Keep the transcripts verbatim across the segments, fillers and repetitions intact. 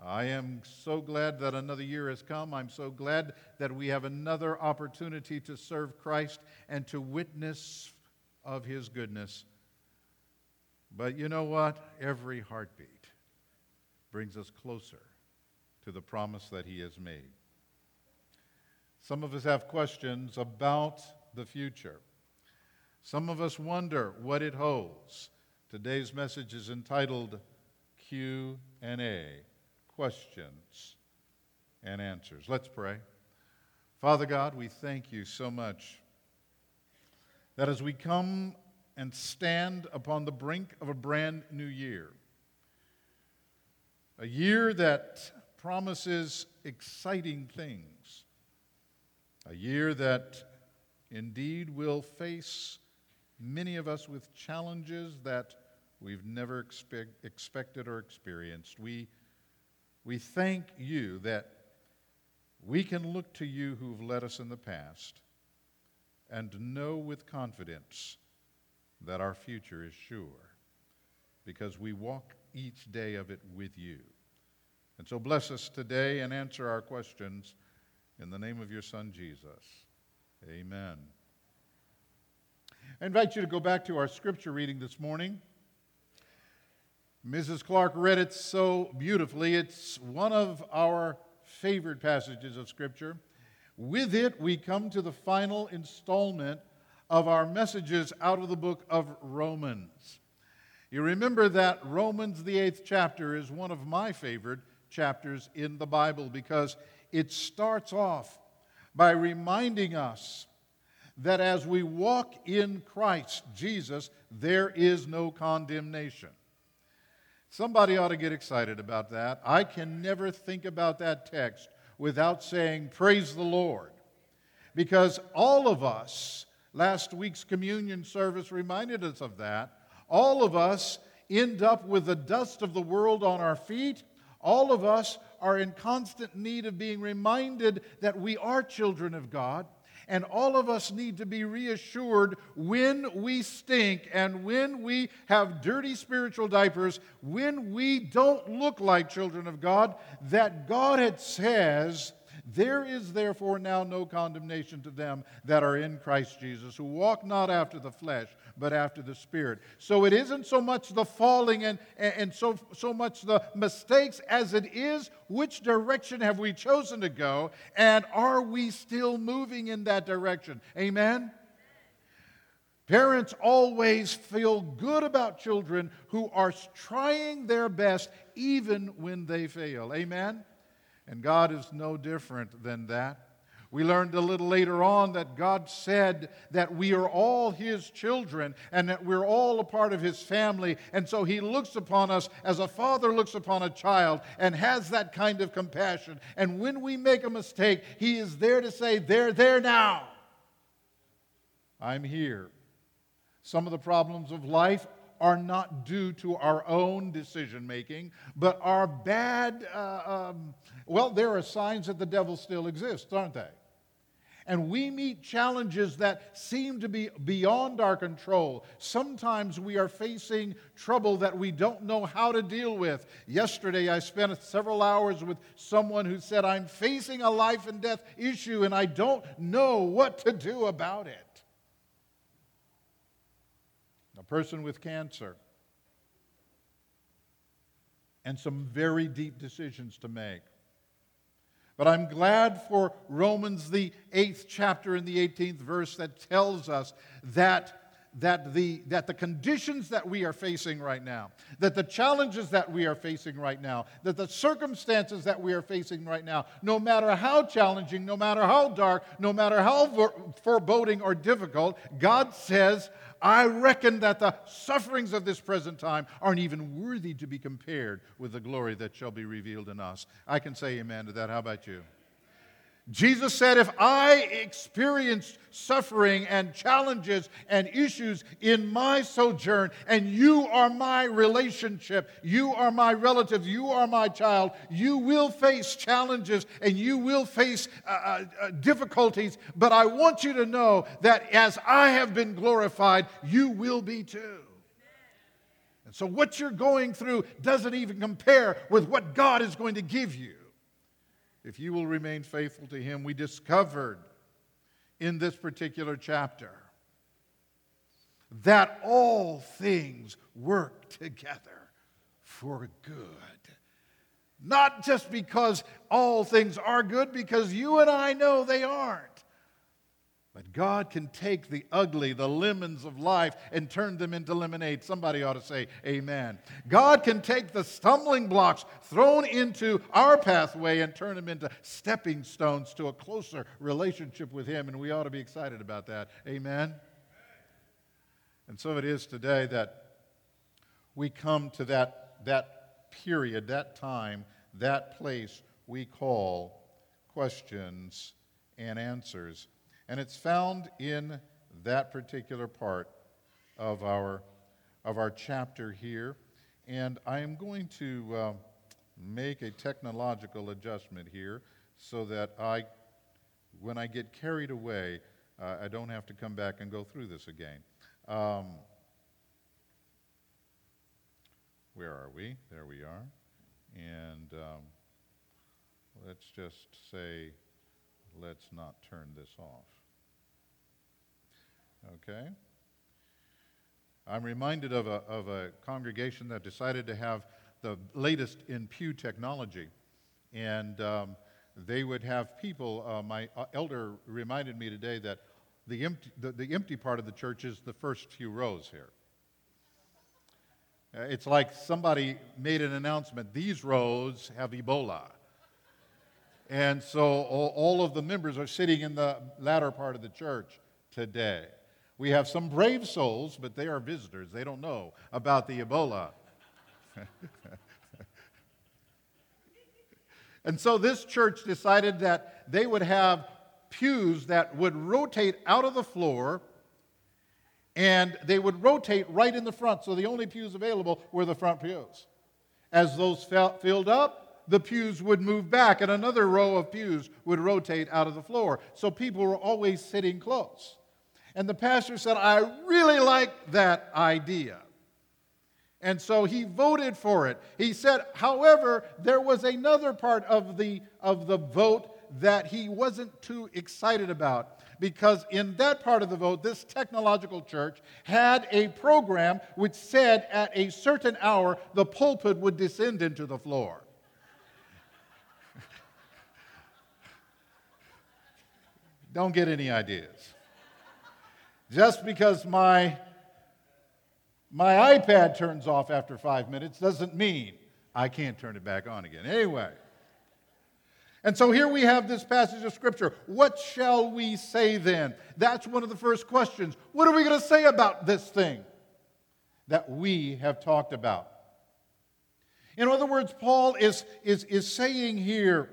I am so glad that another year has come. I'm so glad that we have another opportunity to serve Christ and to witness of His goodness. But you know what? Every heartbeat brings us closer to the promise that He has made. Some of us have questions about the future. Some of us wonder what it holds. Today's message is entitled Q and A. Questions and answers. Let's pray. Father God, we thank you so much that as we come and stand upon the brink of a brand new year, a year that promises exciting things, a year that indeed will face many of us with challenges that we've never expect, expected or experienced. We We thank you that we can look to you who've led us in the past and know with confidence that our future is sure because we walk each day of it with you. And so bless us today and answer our questions in the name of your Son, Jesus. Amen. I invite you to go back to our scripture reading this morning. Missus Clark read it so beautifully. It's one of our favorite passages of Scripture. With it, we come to the final installment of our messages out of the book of Romans. You remember that Romans, the eighth chapter, is one of my favorite chapters in the Bible because it starts off by reminding us that as we walk in Christ Jesus, there is no condemnation. Somebody ought to get excited about that. I can never think about that text without saying, praise the Lord. Because all of us, last week's communion service reminded us of that, all of us end up with the dust of the world on our feet. All of us are in constant need of being reminded that we are children of God. And all of us need to be reassured when we stink and when we have dirty spiritual diapers, when we don't look like children of God, that God had says, there is therefore now no condemnation to them that are in Christ Jesus, who walk not after the flesh, but after the Spirit. So it isn't so much the falling and, and so, so much the mistakes as it is which direction have we chosen to go, and are we still moving in that direction? Amen? Parents always feel good about children who are trying their best even when they fail. Amen? And God is no different than that. We learned a little later on that God said that we are all His children and that we're all a part of His family. And so He looks upon us as a father looks upon a child and has that kind of compassion. And when we make a mistake, He is there to say, there, there now. I'm here. Some of the problems of life are not due to our own decision-making, but are bad, uh, um, well, there are signs that the devil still exists, aren't they? And we meet challenges that seem to be beyond our control. Sometimes we are facing trouble that we don't know how to deal with. Yesterday, I spent several hours with someone who said, I'm facing a life and death issue, and I don't know what to do about it. A person with cancer and some very deep decisions to make. But I'm glad for Romans, the eighth chapter and the eighteenth verse that tells us that, that, the, that the conditions that we are facing right now, that the challenges that we are facing right now, that the circumstances that we are facing right now, no matter how challenging, no matter how dark, no matter how foreboding or difficult, God says, I reckon that the sufferings of this present time aren't even worthy to be compared with the glory that shall be revealed in us. I can say amen to that. How about you? Jesus said, if I experienced suffering and challenges and issues in my sojourn, and you are my relationship, you are my relative, you are my child, you will face challenges and you will face uh, uh, difficulties, but I want you to know that as I have been glorified, you will be too. So what you're going through doesn't even compare with what God is going to give you if you will remain faithful to Him. We discovered in this particular chapter that all things work together for good. Not just because all things are good, because you and I know they aren't. But God can take the ugly, the lemons of life, and turn them into lemonade. Somebody ought to say amen. God can take the stumbling blocks thrown into our pathway and turn them into stepping stones to a closer relationship with Him, and we ought to be excited about that. Amen? And so it is today that we come to that, that period, that time, that place we call questions and answers. And it's found in that particular part of our, of our chapter here. And I am going to uh, make a technological adjustment here so that I, when I get carried away, uh, I don't have to come back and go through this again. Um, where are we? There we are. And um, let's just say, let's not turn this off. Okay? I'm reminded of a, of a congregation that decided to have the latest in pew technology. And um, they would have people, uh, my elder reminded me today that the empty, the, the empty part of the church is the first few rows here. Uh, it's like somebody made an announcement, these rows have Ebola. And so all, all of the members are sitting in the latter part of the church today. We have some brave souls, but they are visitors. They don't know about the Ebola. And so this church decided that they would have pews that would rotate out of the floor, and they would rotate right in the front. So the only pews available were the front pews. As those filled up, the pews would move back, and another row of pews would rotate out of the floor. So people were always sitting close. And the pastor said, I really like that idea. And so he voted for it. He said, however, there was another part of the, of the vote that he wasn't too excited about. Because in that part of the vote, this technological church had a program which said at a certain hour, the pulpit would descend into the floor. Don't get any ideas. Just because my, my iPad turns off after five minutes doesn't mean I can't turn it back on again. Anyway. And so here we have this passage of Scripture. What shall we say then? That's one of the first questions. What are we going to say about this thing that we have talked about? In other words, Paul is, is, is saying here,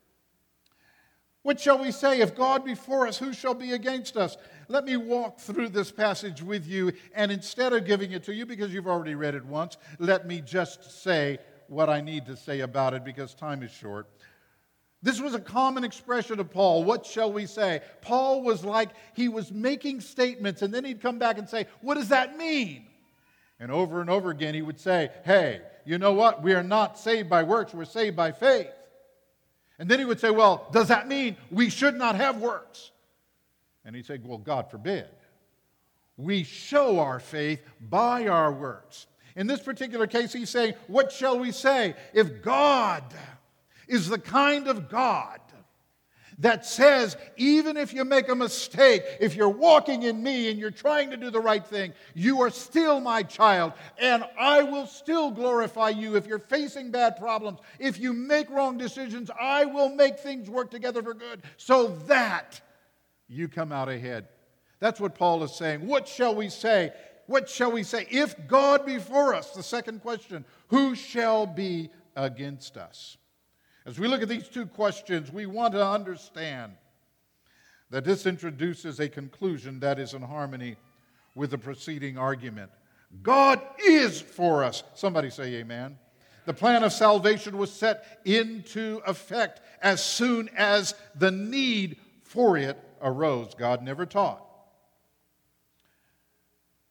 what shall we say? If God be for us, who shall be against us? Let me walk through this passage with you, and instead of giving it to you, because you've already read it once, let me just say what I need to say about it, because time is short. This was a common expression of Paul. What shall we say? Paul was like, he was making statements, and then he'd come back and say, what does that mean? And over and over again, he would say, hey, you know what? We are not saved by works, we're saved by faith. And then he would say, well, does that mean we should not have works? And he'd say, well, God forbid. We show our faith by our works. In this particular case, he's saying, what shall we say? If God is the kind of God that says, even if you make a mistake, if you're walking in me and you're trying to do the right thing, you are still my child, and I will still glorify you. If you're facing bad problems, if you make wrong decisions, I will make things work together for good so that you come out ahead. That's what Paul is saying. What shall we say? What shall we say? If God be for us, the second question, who shall be against us? As we look at these two questions, we want to understand that this introduces a conclusion that is in harmony with the preceding argument. God is for us. Somebody say amen. The plan of salvation was set into effect as soon as the need for it arose. God never taught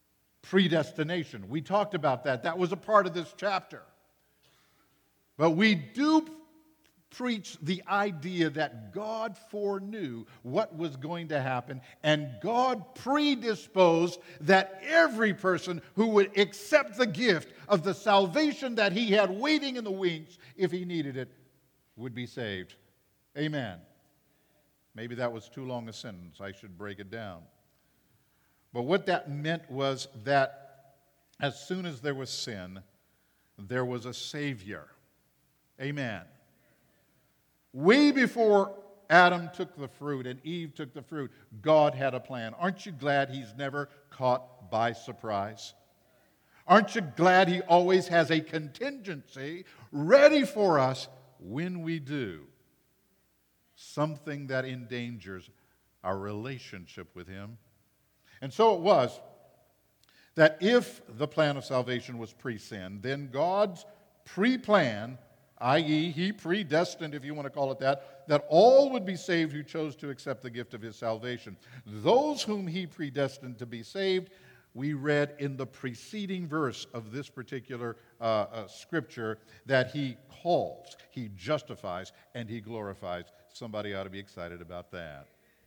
predestination. We talked about that. That was a part of this chapter. But we do preach the idea that God foreknew what was going to happen, and God predisposed that every person who would accept the gift of the salvation that he had waiting in the wings, if he needed it, would be saved. Amen. Maybe that was too long a sentence. I should break it down. But what that meant was that as soon as there was sin, there was a Savior. Amen. Way before Adam took the fruit and Eve took the fruit, God had a plan. Aren't you glad he's never caught by surprise? Aren't you glad he always has a contingency ready for us when we do something that endangers our relationship with him? And so it was that if the plan of salvation was pre-sin, then God's pre-plan, that is, he predestined, if you want to call it that, that all would be saved who chose to accept the gift of his salvation. Those whom he predestined to be saved, we read in the preceding verse of this particular uh, uh, scripture that he calls, he justifies, and he glorifies. Somebody ought to be excited about that.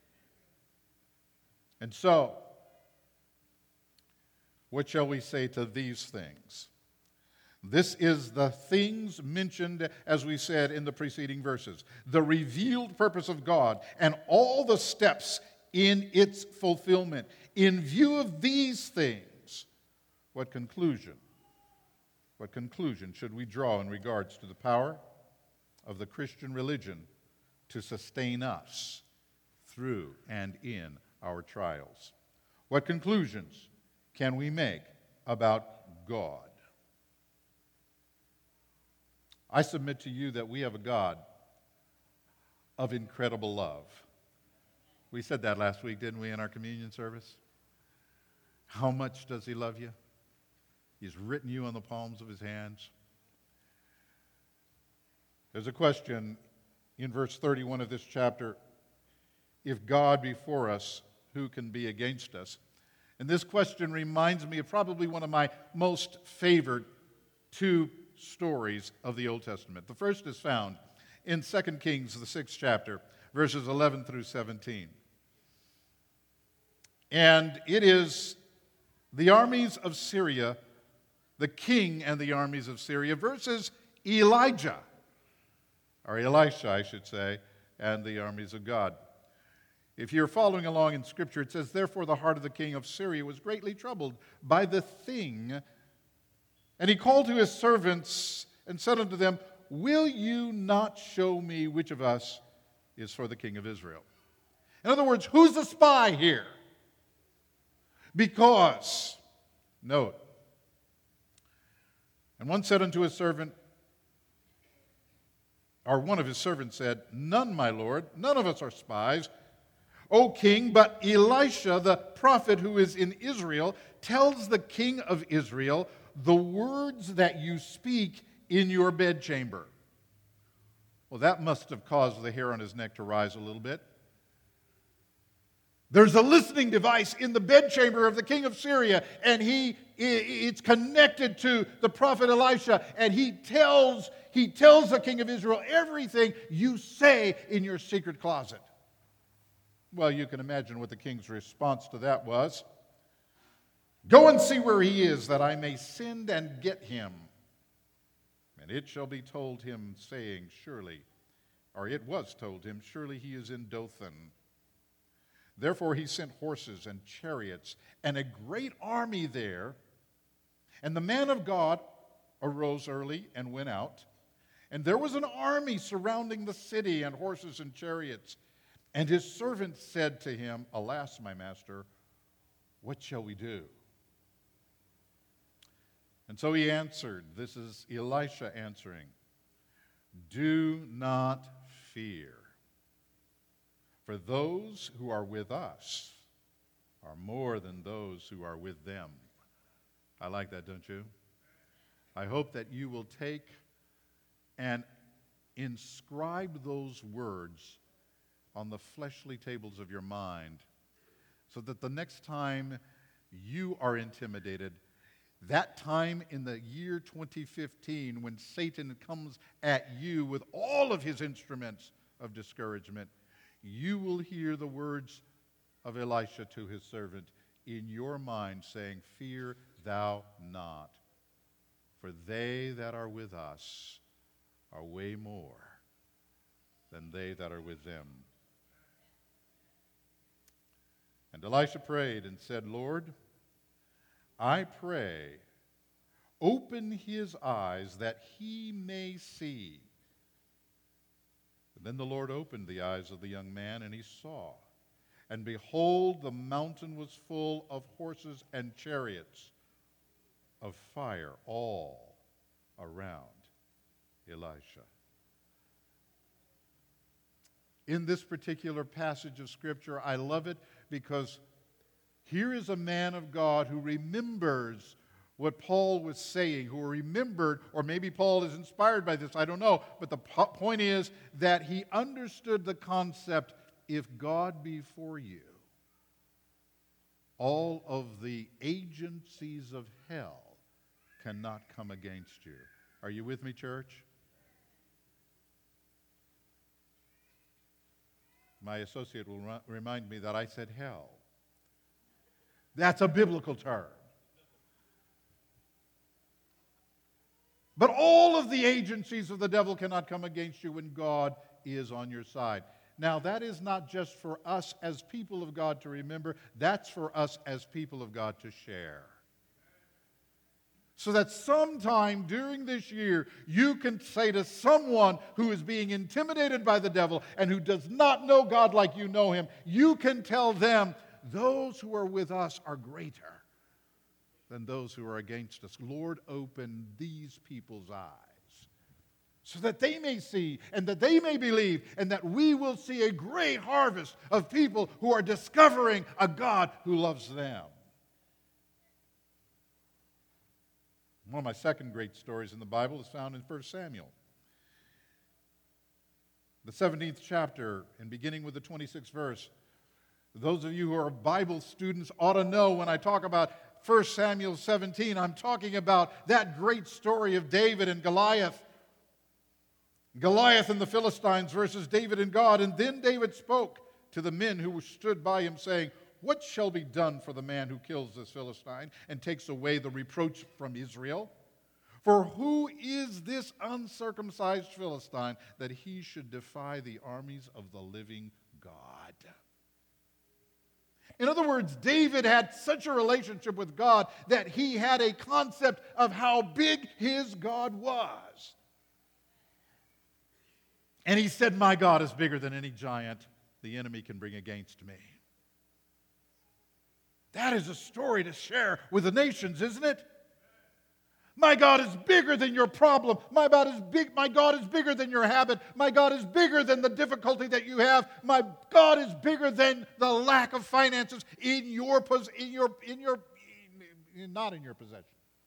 And so, what shall we say to these things? This is the things mentioned, as we said in the preceding verses, the revealed purpose of God and all the steps in its fulfillment. In view of these things, what conclusion, what conclusion should we draw in regards to the power of the Christian religion to sustain us through and in our trials? What conclusions can we make about God? I submit to you that we have a God of incredible love. We said that last week, didn't we, in our communion service? How much does he love you? He's written you on the palms of his hands. There's a question in verse thirty-one of this chapter. If God be for us, who can be against us? And this question reminds me of probably one of my most favored two stories of the Old Testament. The first is found in Second Kings, the sixth chapter, verses eleven through seventeen. And it is the armies of Syria, the king and the armies of Syria, versus Elijah, or Elisha, I should say, and the armies of God. If you're following along in Scripture, it says, "Therefore the heart of the king of Syria was greatly troubled by the thing, and he called to his servants and said unto them, Will you not show me which of us is for the king of Israel?" In other words, who's the spy here? Because, note, and one said unto his servant, or one of his servants said, "None, my lord, none of us are spies, O king, but Elisha, the prophet who is in Israel, tells the king of Israel the words that you speak in your bedchamber." Well, that must have caused the hair on his neck to rise a little bit. There's a listening device in the bedchamber of the king of Syria, and he it's connected to the prophet Elisha, and he tells, he tells the king of Israel everything you say in your secret closet. Well, you can imagine what the king's response to that was. "Go and see where he is, that I may send and get him. And it shall be told him, saying, surely, or it was told him, surely he is in Dothan." Therefore he sent horses and chariots and a great army there. And the man of God arose early and went out. And there was an army surrounding the city, and horses and chariots. And his servant said to him, "Alas, my master, what shall we do?" And so he answered, this is Elisha answering, "Do not fear, for those who are with us are more than those who are with them." I like that, don't you? I hope that you will take and inscribe those words on the fleshly tables of your mind, so that the next time you are intimidated. That time in the year twenty fifteen when Satan comes at you with all of his instruments of discouragement, you will hear the words of Elisha to his servant in your mind saying, "Fear thou not, for they that are with us are way more than they that are with them." And Elisha prayed and said, "Lord, I pray, open his eyes that he may see." And then the Lord opened the eyes of the young man, and he saw. And behold, the mountain was full of horses and chariots of fire all around Elisha. In this particular passage of Scripture, I love it because here is a man of God who remembers what Paul was saying, who remembered, or maybe Paul is inspired by this, I don't know, but the po- point is that he understood the concept, if God be for you, all of the agencies of hell cannot come against you. Are you with me, church? My associate will ru- remind me that I said hell. That's a biblical term. But all of the agencies of the devil cannot come against you when God is on your side. Now, that is not just for us as people of God to remember, that's for us as people of God to share. So that sometime during this year, you can say to someone who is being intimidated by the devil and who does not know God like you know him, you can tell them, those who are with us are greater than those who are against us. Lord, open these people's eyes so that they may see and that they may believe and that we will see a great harvest of people who are discovering a God who loves them. One of my second great stories in the Bible is found in First Samuel. The seventeenth chapter, and beginning with the twenty-sixth verse. Those of you who are Bible students ought to know when I talk about First Samuel seventeen, I'm talking about that great story of David and Goliath. Goliath and the Philistines versus David and God. And then David spoke to the men who stood by him, saying, "What shall be done for the man who kills this Philistine and takes away the reproach from Israel? For who is this uncircumcised Philistine that he should defy the armies of the living God?" In other words, David had such a relationship with God that he had a concept of how big his God was. And he said, "My God is bigger than any giant the enemy can bring against me." That is a story to share with the nations, isn't it? My God is bigger than your problem. My God is big. My God is bigger than your habit. My God is bigger than the difficulty that you have. My God is bigger than the lack of finances in your in your in your in, not in your possession.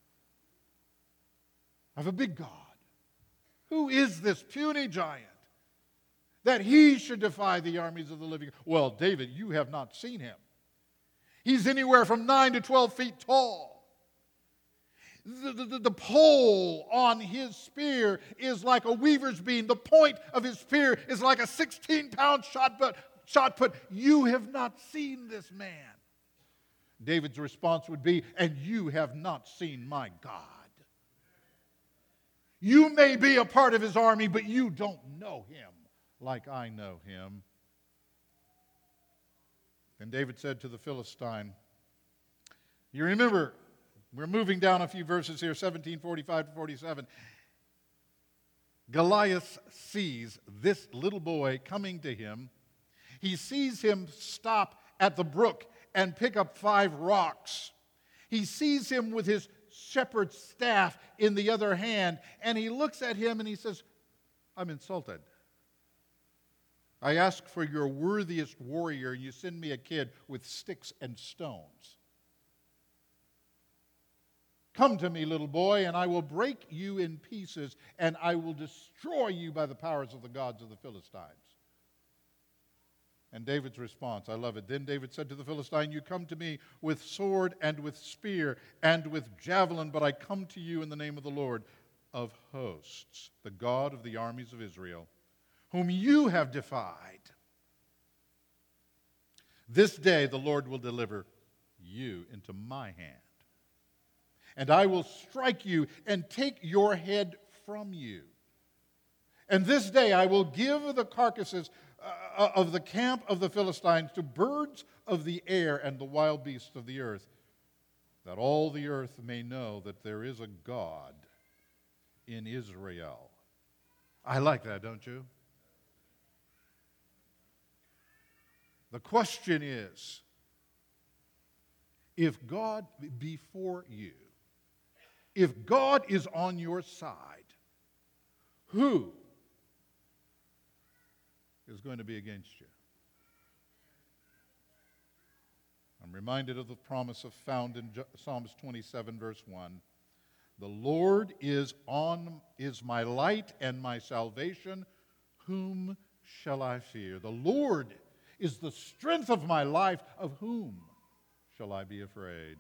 I have a big God. Who is this puny giant that he should defy the armies of the living? Well, David, you have not seen him. He's anywhere from nine to twelve feet tall. The, the, the pole on his spear is like a weaver's beam. The point of his spear is like a sixteen-pound shot put. Shot put. You have not seen this man. David's response would be, "And you have not seen my God." You may be a part of his army, but you don't know him like I know him. And David said to the Philistine, you remember, we're moving down a few verses here, seventeen forty-five to forty-seven. Goliath sees this little boy coming to him. He sees him stop at the brook and pick up five rocks. He sees him with his shepherd's staff in the other hand, and he looks at him and he says, "I'm insulted. I ask for your worthiest warrior, and you send me a kid with sticks and stones. Come to me, little boy, and I will break you in pieces, and I will destroy you by the powers of the gods of the Philistines." And David's response, I love it. Then David said to the Philistine, you come to me with sword and with spear and with javelin, but I come to you in the name of the Lord of hosts, the God of the armies of Israel, whom you have defied. This day the Lord will deliver you into my hand, and I will strike you and take your head from you. And this day I will give the carcasses uh, of the camp of the Philistines to birds of the air and the wild beasts of the earth, that all the earth may know that there is a God in Israel. I like that, don't you? The question is, if God be for you, if God is on your side, who is going to be against you? I'm reminded of the promise of found in Psalms twenty-seven, verse one. The Lord is on is my light and my salvation. Whom shall I fear? The Lord is the strength of my life. Of whom shall I be afraid?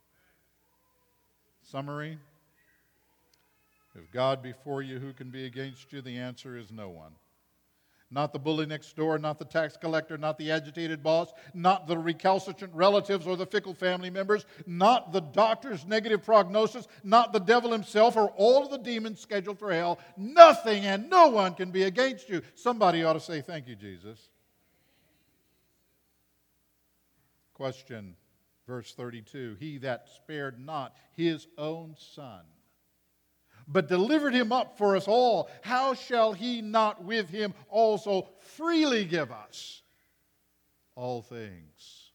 Summary: if God be for you, who can be against you? The answer is no one. Not the bully next door, not the tax collector, not the agitated boss, not the recalcitrant relatives or the fickle family members, not the doctor's negative prognosis, not the devil himself or all of the demons scheduled for hell. Nothing and no one can be against you. Somebody ought to say, thank you, Jesus. Question, verse thirty-two. He that spared not his own son, but delivered him up for us all, how shall he not with him also freely give us all things?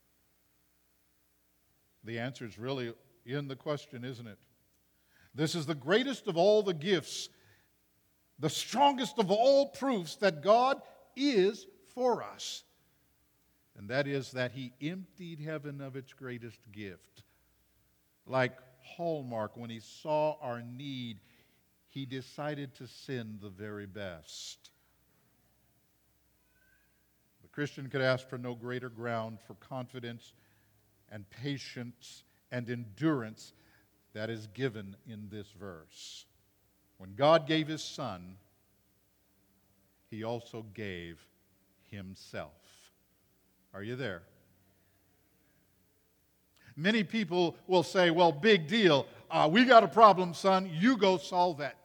The answer is really in the question, isn't it? This is the greatest of all the gifts, the strongest of all proofs that God is for us. And that is that he emptied heaven of its greatest gift. Like Hallmark, when he saw our need, he decided to send the very best. The Christian could ask for no greater ground for confidence and patience and endurance that is given in this verse. When God gave his Son, he also gave himself. Are you there? Many people will say, well, big deal. Uh, we got a problem, son. You go solve it.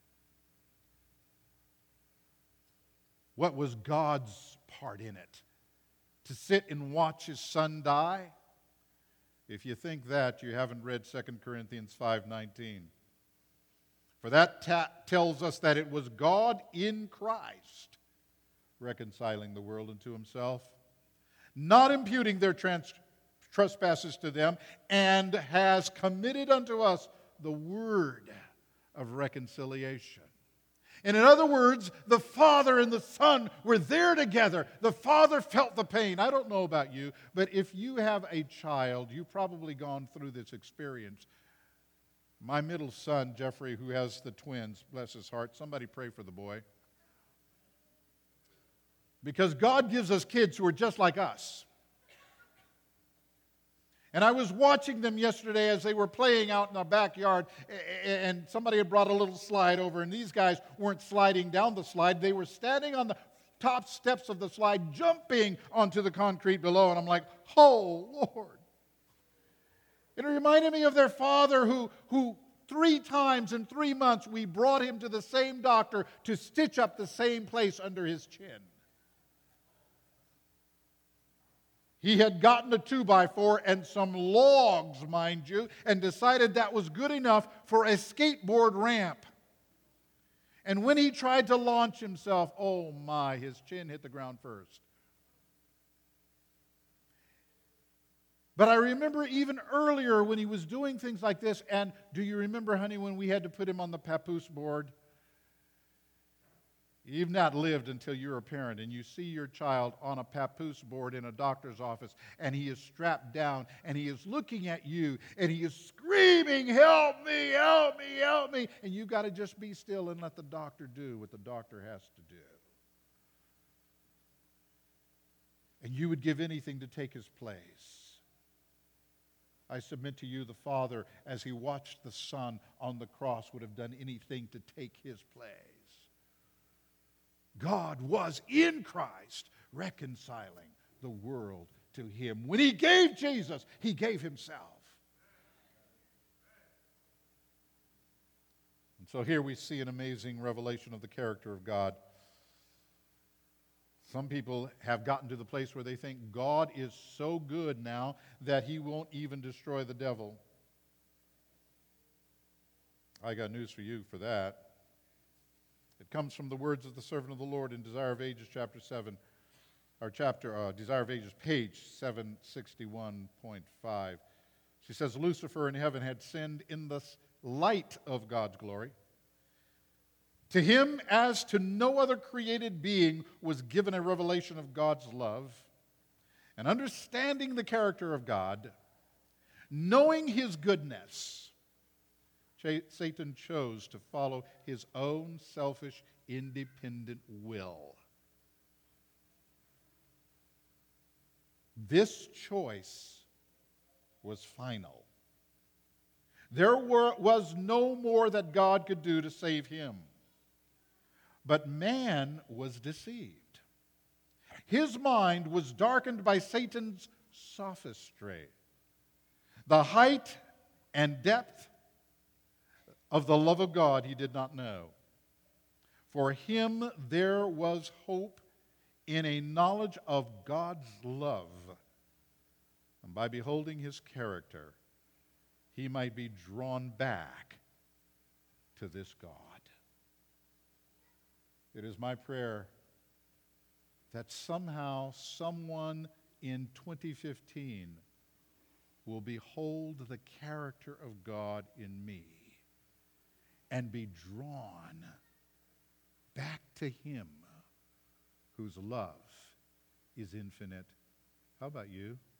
What was God's part in it? To sit and watch his son die? If you think that, you haven't read Second Corinthians five nineteen. For that ta- tells us that it was God in Christ reconciling the world unto himself, not imputing their trans- trespasses to them, and has committed unto us the word of reconciliation. And in other words, the Father and the Son were there together. The Father felt the pain. I don't know about you, but if you have a child, you've probably gone through this experience. My middle son, Jeffrey, who has the twins, bless his heart, somebody pray for the boy. Because God gives us kids who are just like us. And I was watching them yesterday as they were playing out in our backyard, and somebody had brought a little slide over, and these guys weren't sliding down the slide. They were standing on the top steps of the slide, jumping onto the concrete below, and I'm like, oh, Lord. It reminded me of their father who, who three times in three months we brought him to the same doctor to stitch up the same place under his chin. He had gotten a two by four and some logs, mind you, and decided that was good enough for a skateboard ramp. And when he tried to launch himself, oh my, his chin hit the ground first. But I remember even earlier when he was doing things like this, and do you remember, honey, when we had to put him on the papoose board? You've not lived until you're a parent and you see your child on a papoose board in a doctor's office and he is strapped down and he is looking at you and he is screaming, help me, help me, help me. And you've got to just be still and let the doctor do what the doctor has to do. and you would give anything to take his place. I submit to you, the Father, as he watched the Son on the cross, would have done anything to take his place. God was in Christ reconciling the world to him. When he gave Jesus, he gave himself. And so here we see an amazing revelation of the character of God. Some people have gotten to the place where they think God is so good now that he won't even destroy the devil. I got news for you for that. It comes from the words of the servant of the Lord in Desire of Ages, chapter seven, or chapter, uh, Desire of Ages, page seven sixty-one point five. She says, Lucifer in heaven had sinned in the light of God's glory. To him, as to no other created being, was given a revelation of God's love. And understanding the character of God, knowing his goodness, Satan chose to follow his own selfish, independent will. This choice was final. There were, was no more that God could do to save him. But man was deceived. His mind was darkened by Satan's sophistry. The height and depth of the love of God he did not know. For him there was hope in a knowledge of God's love. And by beholding his character, he might be drawn back to this God. It is my prayer that somehow someone in twenty fifteen will behold the character of God in me and be drawn back to him whose love is infinite. How about you?